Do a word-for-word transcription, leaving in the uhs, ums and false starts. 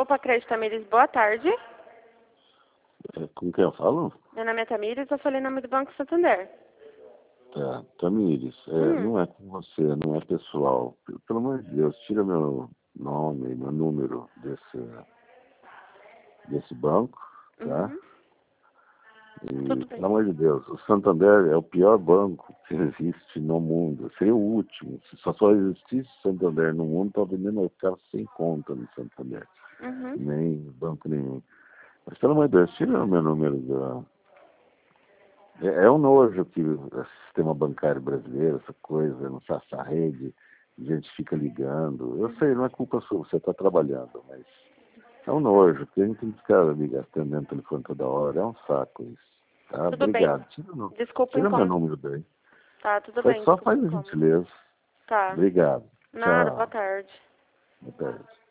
Opa, Crédito Tamires, boa tarde. É, com quem eu falo? Meu nome é Tamires, eu falei em nome do Banco Santander. Tá, Tamires, é, Hum. não é com você, não é pessoal. Pelo, pelo amor de Deus, tira meu nome, meu número desse, desse banco, tá? Uhum. E, Tudo pelo bem. amor de Deus, o Santander é o pior banco que existe no mundo. Seria o último. Se só só existisse Santander no mundo, talvez nem eu ficava sem conta no Santander. Uhum. Nem banco nenhum. Mas, pelo amor de Deus, tira o meu número da... É, é um nojo que o sistema bancário brasileiro, essa coisa, não sei, essa rede, a gente fica ligando. Eu sei, não é culpa sua, você está trabalhando, mas é um nojo, porque a gente tem que ficar ligando, atendendo o telefone toda hora, é um saco isso. Tá? Tudo bem. Obrigado. Tira, o- Desculpa o tira meu incômodo. número daí. Tá, tudo Só, bem, só desculpa faz o a incômodo. gentileza. Tá. Obrigado. Nada, boa Tchau. tarde. Boa tarde.